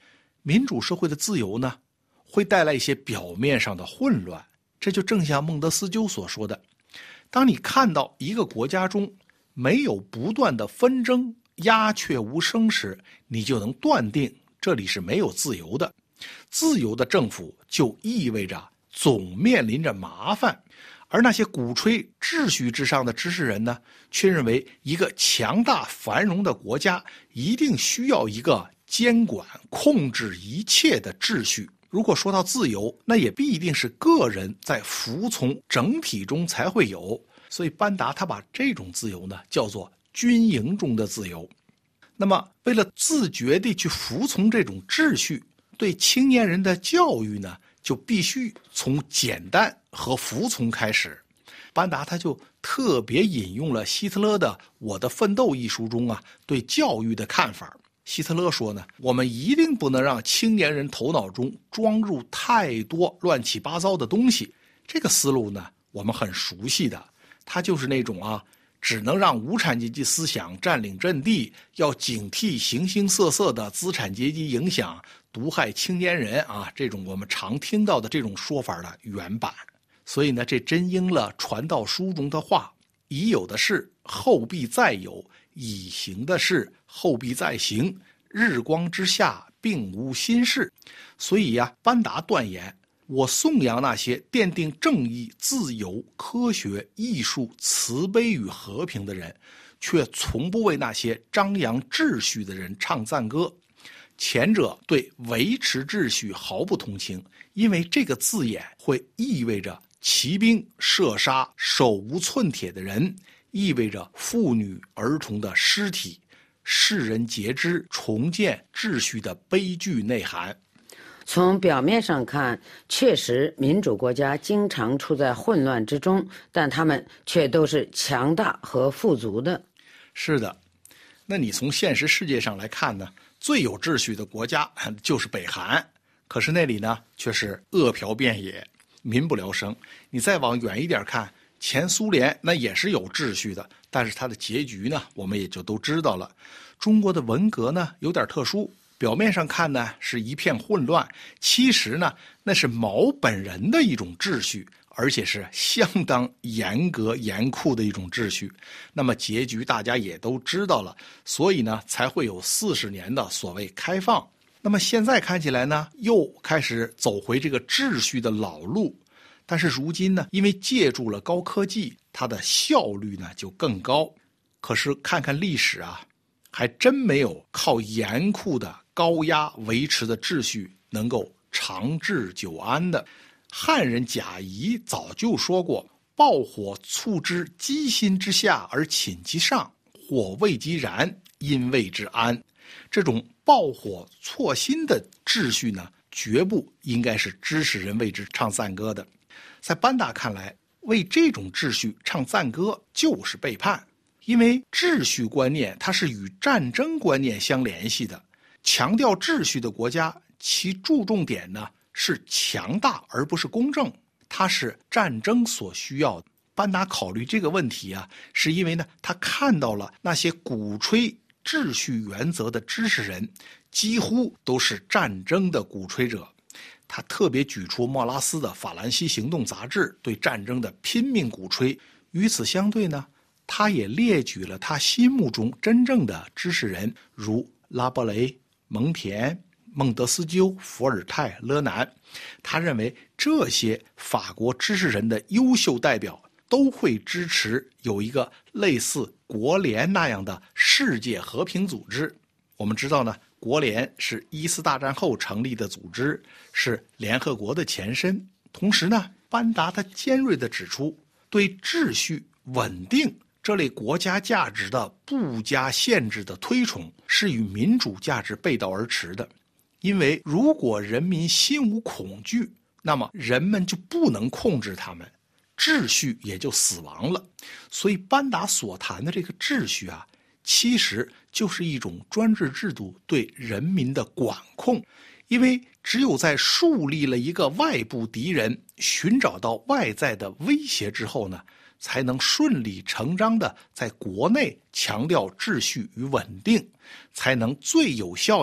民主社会的自由呢，会带来一些表面上的混乱。这就正像孟德斯鸠所说的，当你看到一个国家中没有不断的纷争，鸦雀无声时，你就能断定这里是没有自由的。自由的政府就意味着总面临着麻烦，而那些鼓吹秩序之上的知识人呢，却认为一个强大繁荣的国家一定需要一个监管控制一切的秩序。如果说到自由，那也必定是个人在服从整体中才会有。所以班达他把这种自由呢叫做军营中的自由。那么为了自觉地去服从这种秩序，对青年人的教育呢就必须从简单和服从开始。班达他就特别引用了希特勒的《我的奋斗》一书中啊对教育的看法。希特勒说呢，我们一定不能让青年人头脑中装入太多乱七八糟的东西。这个思路呢我们很熟悉的，它就是那种啊只能让无产阶级思想占领阵地，要警惕形形色色的资产阶级影响，毒害青年人啊，这种我们常听到的这种说法的原版。所以呢，这真应了传道书中的话，已有的事后必再有，已行的事后必再行，日光之下并无新事。所以呀，班达断言，我颂扬那些奠定正义、自由、科学、艺术、慈悲与和平的人，却从不为那些张扬秩序的人唱赞歌。前者对维持秩序毫不同情，因为这个字眼会意味着骑兵射杀手无寸铁的人，意味着妇女儿童的尸体，世人皆知重建秩序的悲剧内涵。 从表面上看，确实民主国家经常处在混乱之中，但他们却都是强大和富足的。 是的，那你从现实世界上来看呢，最有秩序的国家就是北韩，可是那里呢却是饿殍遍野，民不聊生。你再往远一点看，前苏联那也是有秩序的，但是它的结局呢我们也就都知道了。中国的文革呢有点特殊，表面上看呢是一片混乱，其实呢那是毛本人的一种秩序，而且是相当严格严酷的一种秩序。那么结局大家也都知道了，所以呢才会有四十年的所谓开放。那么现在看起来呢又开始走回这个秩序的老路，但是如今呢因为借助了高科技，它的效率呢就更高。可是看看历史啊，还真没有靠严酷的高压维持的秩序能够长治久安的。汉人贾谊早就说过，爆火促之机心之下而寝其上，火未及燃，因谓之安。这种爆火错心的秩序呢，绝不应该是知识人为之唱赞歌的。在班达看来，为这种秩序唱赞歌就是背叛，因为秩序观念它是与战争观念相联系的。强调秩序的国家，其注重点呢是强大而不是公正，它是战争所需要的。班达考虑这个问题啊，是因为呢他看到了那些鼓吹秩序原则的知识人几乎都是战争的鼓吹者。他特别举出莫拉斯的《法兰西行动》杂志对战争的拼命鼓吹。与此相对呢，他也列举了他心目中真正的知识人，如拉伯雷、蒙田、孟德斯鸠、伏尔泰、勒南。他认为这些法国知识人的优秀代表都会支持有一个类似国联那样的世界和平组织。我们知道呢，国联是一次大战后成立的组织，是联合国的前身。同时呢，班达他尖锐地指出，对秩序、稳定这类国家价值的不加限制的推崇，是与民主价值背道而驰的。因为如果人民心无恐惧，那么人们就不能控制他们，秩序也就死亡了。所以班达所谈的这个秩序啊，其实就是一种专制制度对人民的管控。因为只有在树立了一个外部敌人，寻找到外在的威胁之后呢，才能顺理成章地在国内强调秩序与稳定，才能最有效地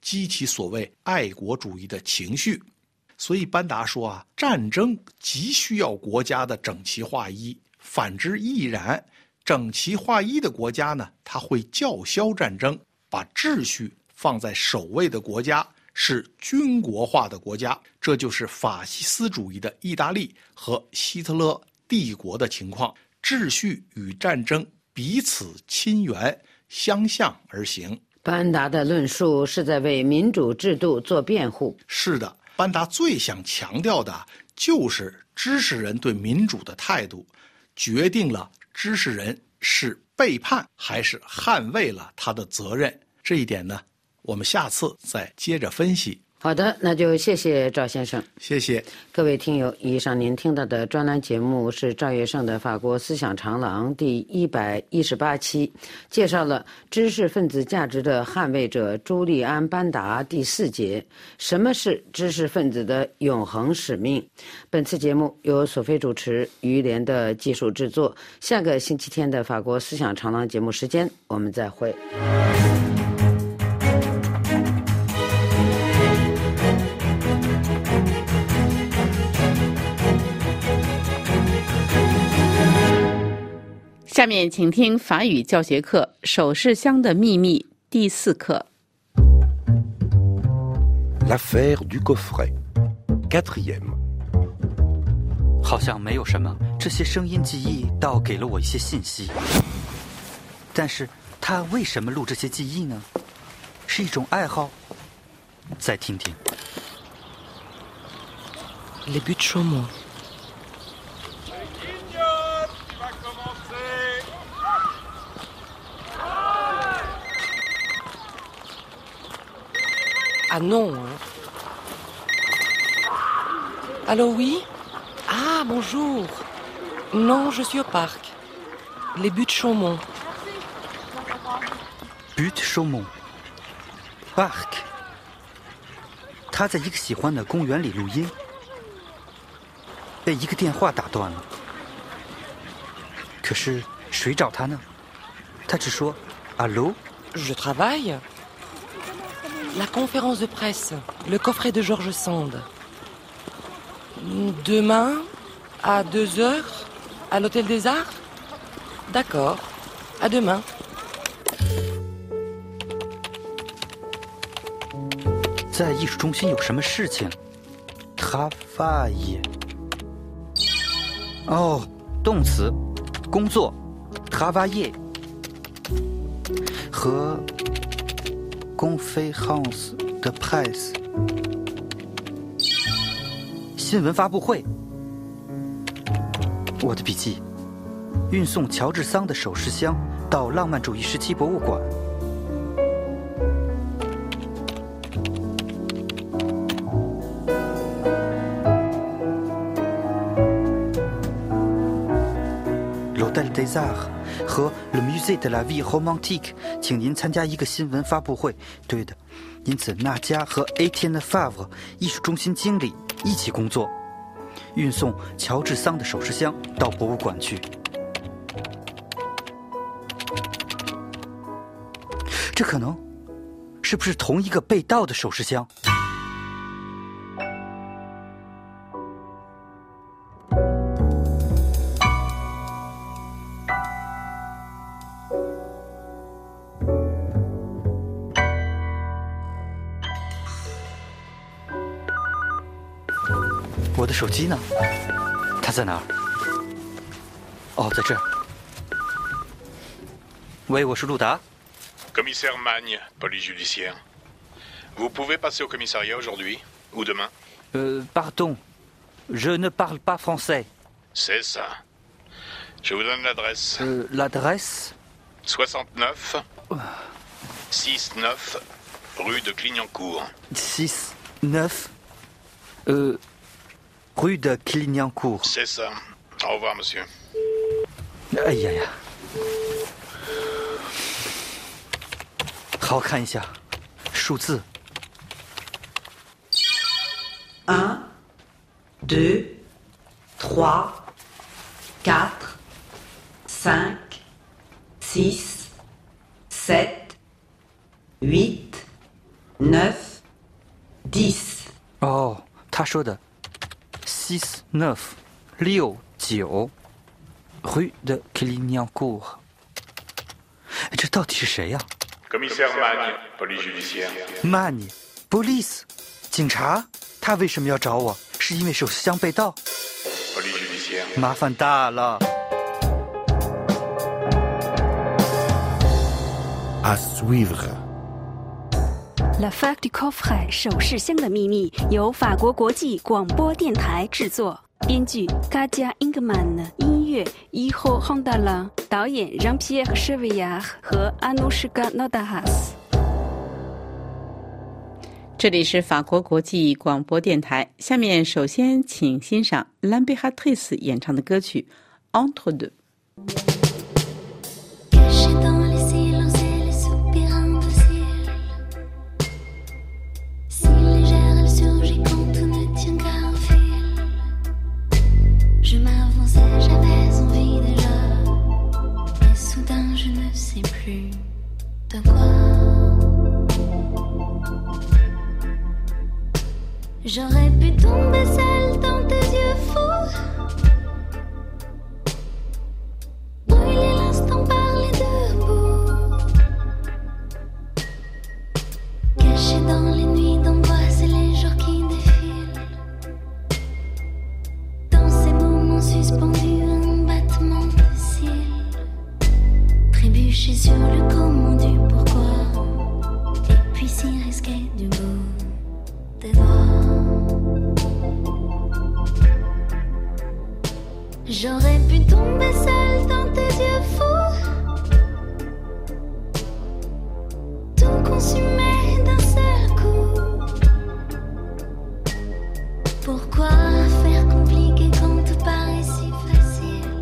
激起所谓爱国主义的情绪。所以班达说啊，战争急需要国家的整齐划一，反之亦然。整齐划一的国家呢，它会叫嚣战争，把秩序放在首位的国家是军国化的国家。这就是法西斯主义的意大利和希特勒帝国的情况。秩序与战争彼此亲缘，相向而行。 班达的论述是在为民主制度做辩护。 是的，班达最想强调的就是知识人对民主的态度，决定了知识人是背叛还是捍卫了他的责任。这一点呢，我们下次再接着分析。 好的，那就谢谢赵先生。 谢谢各位听友，以上您听到的专栏节目是赵月胜的法国思想长廊第一百一十八期，介绍了知识分子价值的捍卫者朱利安·班达第四节，什么是知识分子的永恒使命。本次节目由索菲主持，于连的技术制作。下个星期天的法国思想长廊节目时间我们再会。 下面请听法语教学课《首饰箱的秘密》第四课。 L'affaire du coffret. Quatrième. 好像没有什么，这些声音记忆倒给了我一些信息。但是他为什么录这些记忆呢？是一种爱好？再听听。 Les buts de Chaumont. Ah non. Allô, oui? Ah, bonjour. Non, je suis au parc. Les buts de Chaumont. Buts de Chaumont. Parc. 他在一个喜欢的公园里录音，被一个电话打断了。可是谁找他呢？他只说 Allô? Je travaille. La conférence de presse, le coffret de George Sand. Demain, à deux heures, à l'Hôtel des Arts? D'accord. À demain. 在艺术中心有什么事情 ？Travail。哦，动词，工作 ，travailler。和 conférence de presse 新闻发布会。我的笔记：运送乔治桑的首饰箱到浪漫主义时期博物馆。l'Hôtel des Arts 和 Le Musée de la Vie Romantique， 请您参加一个新闻发布会。对的，因此娜迦和 Etienne Favre 艺术中心经理一起工作，运送乔治桑的首饰箱到博物馆去。这可能是不是同一个被盗的首饰箱？我的手机呢？它在哪儿？哦，在这儿。喂，我是路达。 Commissaire Magne, police judiciaire. Vous pouvez passer au commissariat aujourd'hui ou demain? Euh, pardon, je ne parle pas français. C'est ça. Je vous donne l'adresse. Euh, l'adresse? soixante-neuf, six neuf, rue de Clignancourt. six neuf, euh, rue de Clignancourt. C'est ça. Au revoir, monsieur. 哎呀呀！好好看一下数字。 un, deux, trois, quatre, cinq, six, sept, huit, neuf, dix。 哦，他说的 six neuf 六九 rue de Clignancourt。这到底是谁呀、啊、 ？Commissaire Magne, police judiciaire。 Magne, police， 警察。他为什么要找我？是因为手枪被盗？ police judiciaire。 麻烦大了。 À suivre。 L'affaire du coffret 首饰箱的秘密由法国国际广播电台制作，编剧 Katia Ingman， 音乐 Iho Hondala， 导演 Jean-Pierre Chevillard 和 Anushka Nodahas。 这里是法国国际广播电台。下面首先请欣赏兰贝哈特斯演唱的歌曲《Entre deux》。 J'aurais pu tomber seule dans tes yeux fous, brûler l'instant par les deux bouts, caché dans les nuits d'angoisse et les jours qui défilent. Dans ces moments suspendus, un battement de cils, trébucher sur le comment du pourquoi, et puis s'y risquer du bout des doigts. J'aurais pu tomber seule dans tes yeux fous, tout consumé d'un seul coup. Pourquoi faire compliqué quand tout paraît si facile?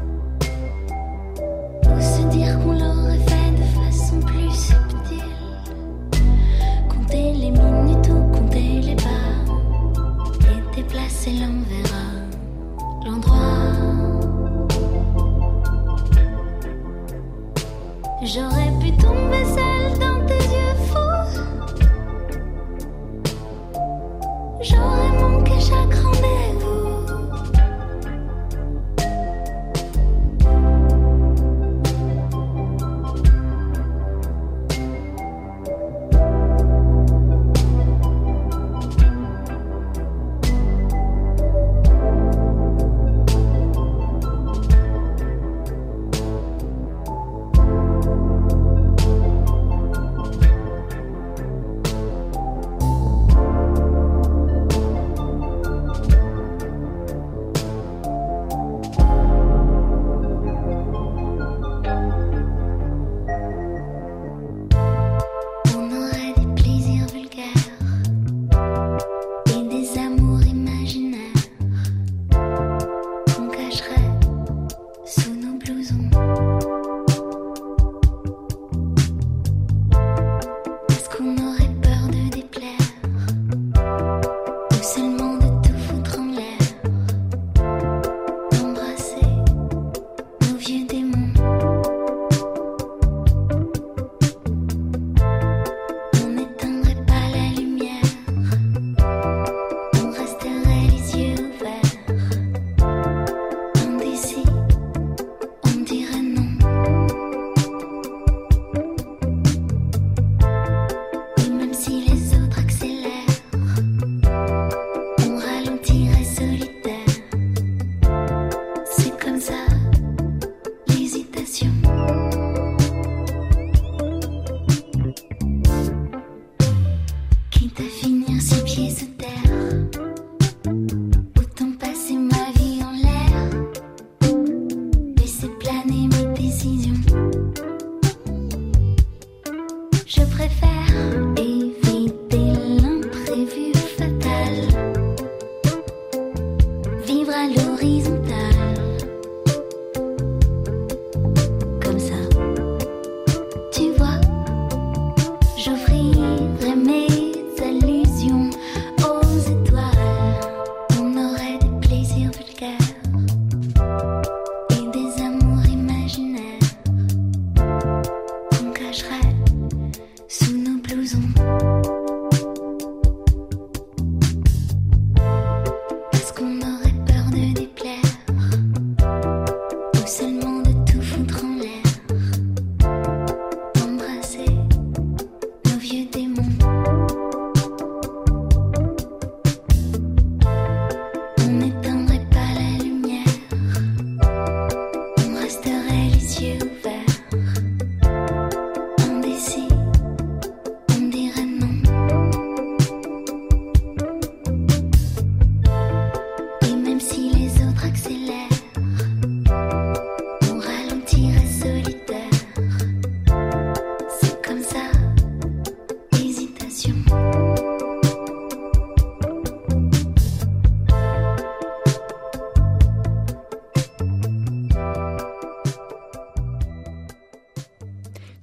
Ou se dire qu'on l'aurait fait de façon plus subtile? Compter les minutes ou compter les pas, et déplacer l'envers l'endroit. J'aurais pu tomber seule dans tes yeux fous, j'aurais manqué chaque rendez-vous.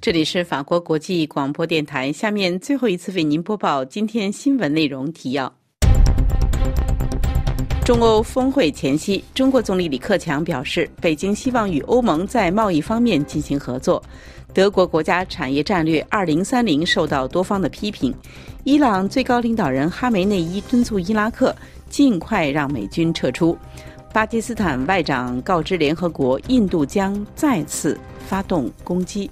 这里是法国国际广播电台，下面最后一次为您播报今天新闻内容提要。中欧峰会前夕，中国总理李克强表示，北京希望与欧盟在贸易方面进行合作。德国国家产业战略二零三零受到多方的批评。伊朗最高领导人哈梅内伊敦促伊拉克尽快让美军撤出。巴基斯坦外长告知联合国，印度将再次发动攻击。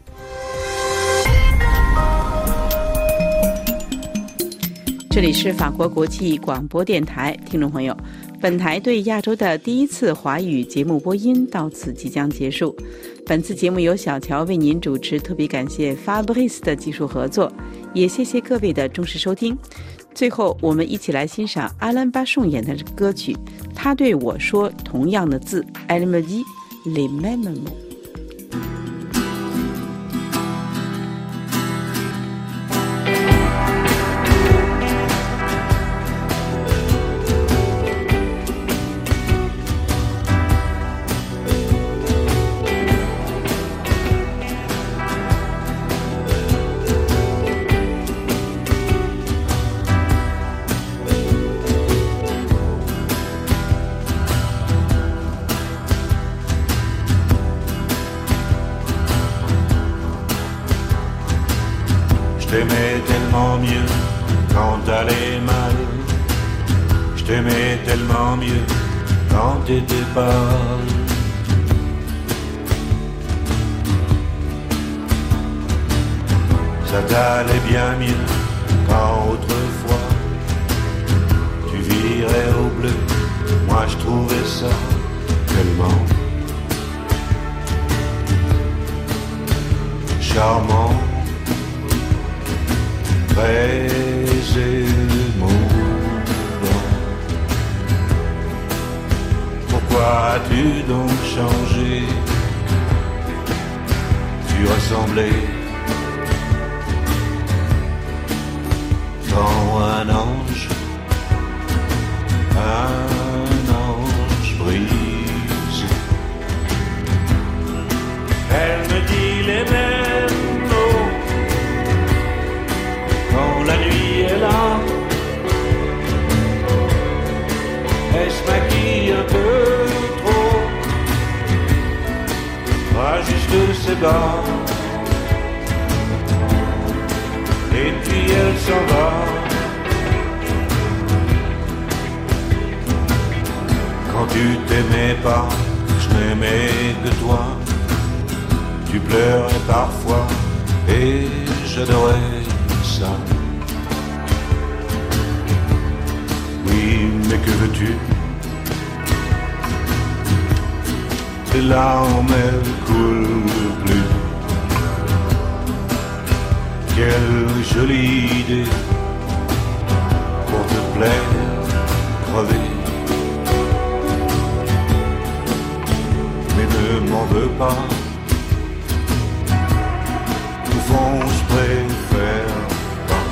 这里是法国国际广播电台，听众朋友，本台对亚洲的第一次华语节目播音到此即将结束。本次节目由小乔为您主持，特别感谢 Fabrice 的技术合作，也谢谢各位的忠实收听。最后，我们一起来欣赏阿兰巴颂演的歌曲，他对我说同样的字 Elle me dit les mêmes mots。 Je t'aimais tellement mieux quand t'allais mal. Je t'aimais tellement mieux quand t'étais pâle. Ça t'allait bien mieux quand autrefois tu virais au bleu. Moi je trouvais ça tellement charmant, très émouvant. Pourquoi as-tu donc changé? Tu ressemblais tant à un ange, un ange brisé. Elle me dit les mêmes mots quand la nuit est là. Elle se maquille un peu trop, rajuste ses bas, et puis elle s'en va. Quand tu t'aimais pas, je n'aimais que toi. Tu pleurais parfois et j'adorais ça. Oui, mais que veux-tu? Tes larmes, elles coulent plus. Quelle jolie idée pour te plaire, crever. Mais ne m'en veux pas. Au fond, je préfère pas.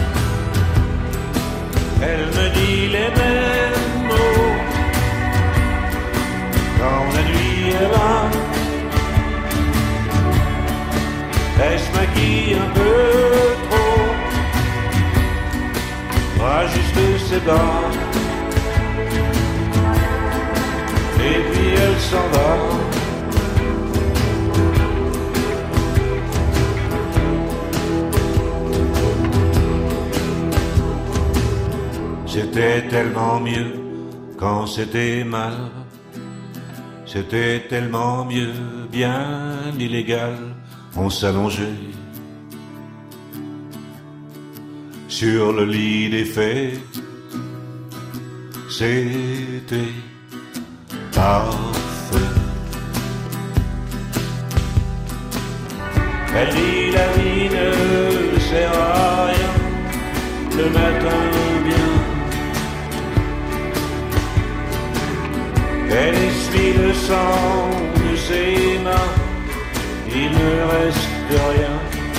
Elle me dit les mêmes mots quand la nuit est là. Elle se maquille un peu trop, rajuste ses bas, et puis elle s'en va. C'était tellement mieux quand c'était mal. C'était tellement mieux, bien illégal. On s'allongeait sur le lit des faits. C'était parfait. Elle dit la vie ne sert à rien le matin bien. Elle essuie le sang de ses mains. Il ne reste rien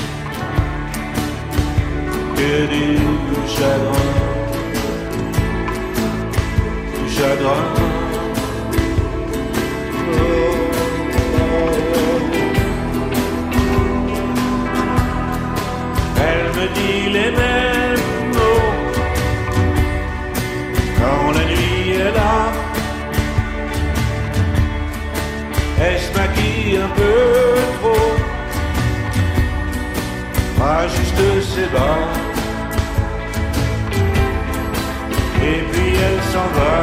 que du chagrin, du chagrin. Oh, oh, oh. quand la nuit est là. Elle se maquille un peu trop, pas juste ses bas, et puis elle s'en va.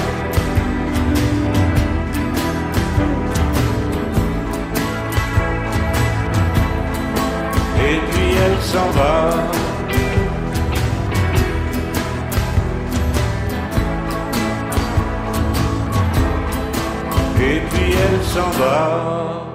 Et puis elle s'en va. Et puis elle s'en va.